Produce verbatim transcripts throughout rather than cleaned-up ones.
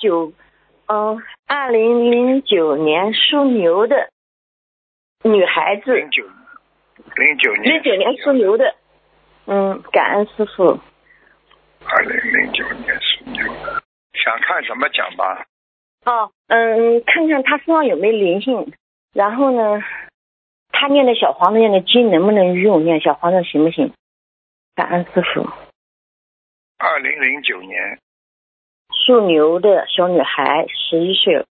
九，嗯，二零零九年属牛的女孩子。 零九零九年。 零九年属牛的。嗯，感恩师父。 二零零九年属牛的，想看什么讲吧？ 哦，嗯，看看他身上有没有灵性，然后呢，他念的小黄子念的经能不能用？念小黄子行不行？感恩师父。 二零零九年属牛的小女孩，十一岁。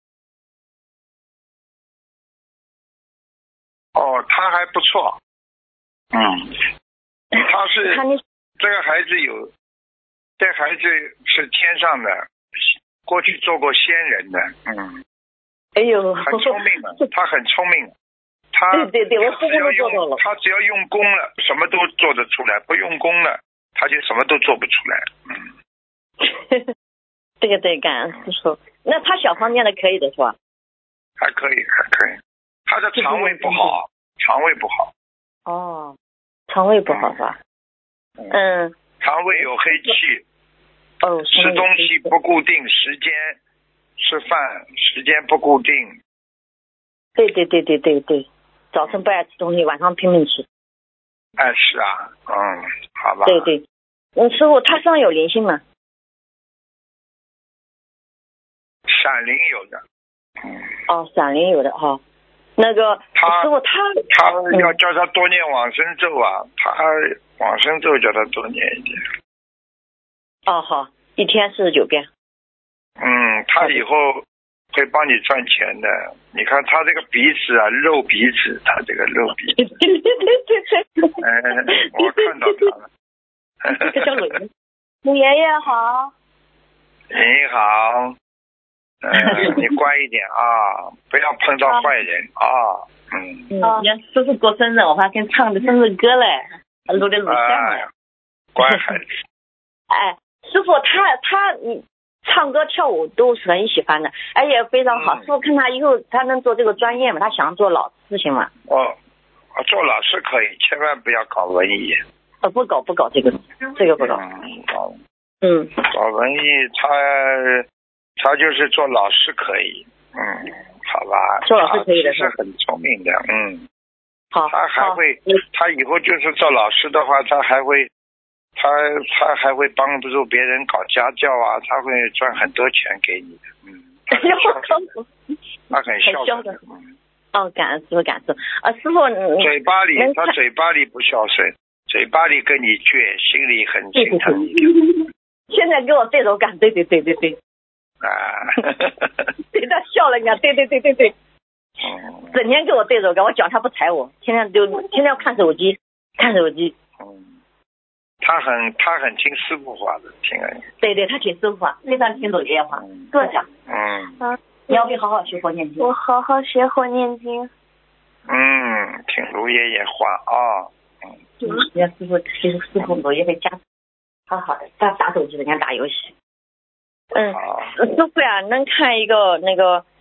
哦，她还不错。嗯，她是他那这个孩子有，这个孩子是天上的，过去做过仙人的。嗯。 哎呦， 很聪明的，他很聪明。他对对对，我他只要用他只要用功了，什么都做得出来；不用功了，他就什么都做不出来。 嗯，这个对，感恩师父。那他小房念的可以的是吧？ 还可以，还可以。他的肠胃不好，肠胃不好。 哦，肠胃不好是吧？ 嗯。 嗯。 肠胃有黑气。 哦。 吃东西不固定时间。吃饭时间不固定。 对对对对对对，早晨不爱吃东西，晚上拼命吃。 爱吃啊，嗯，好吧。 对对，嗯，师傅，他身上有灵性吗？ 闪灵有的。 嗯。哦，闪灵有的哦。那个他师傅他他要叫他多念往生咒啊，嗯、他往生咒叫他多念一点。 哦，好，一天四十九遍。 嗯，他以后会帮你赚钱的。你看他这个鼻子啊，肉鼻子，他这个肉鼻子。 对对对对对。 哎，我看到他了。 这个叫鲁鲁爷爷好。 你好。呃，你乖一点啊，不要碰到坏人啊。嗯。 嗯，人家叔叔过生日，我还跟唱的生日歌嘞，录的录像嘞。 乖孩子。 哎，师傅，他他你。唱歌跳舞都是很喜欢的，而且非常好。师傅看他以后他能做这个专业吗？他想做老师行吗？ 哦，做老师可以，千万不要搞文艺。 呃，不搞不搞这个，这个不搞。 嗯，搞。 嗯， 搞文艺，他他就是做老师可以。嗯，好吧。 做老师可以的， 是很聪明的。嗯。 好。 他还会，他以后就是做老师的话，他还会。他他还会帮助别人搞家教啊，他会赚很多钱给你的。嗯，他很孝顺，他很孝顺的。嗯。 哦，感恩师傅，感恩师傅。啊，师傅， 嘴巴里他嘴巴里不孝顺，嘴巴里跟你倔，心里很心疼你。 现在给我对着干，对对对对对。 啊。 对他笑了，你看，对对对对对。 嗯。 整天给我对着干，我脚他不踩我，天天就天天要看手机，看手机。 嗯。他很他很听师傅话的，听人。 对对，他听师傅话，非常听懂爷爷话。坐下。 嗯。 嗯。你要不要好好学佛念经？ 我好好学佛念经。 嗯，听卢爷爷话啊。 嗯。人家师傅其实师傅卢爷爷加，好好的，他打手机，人家打游戏。嗯。师傅呀，能看一个那个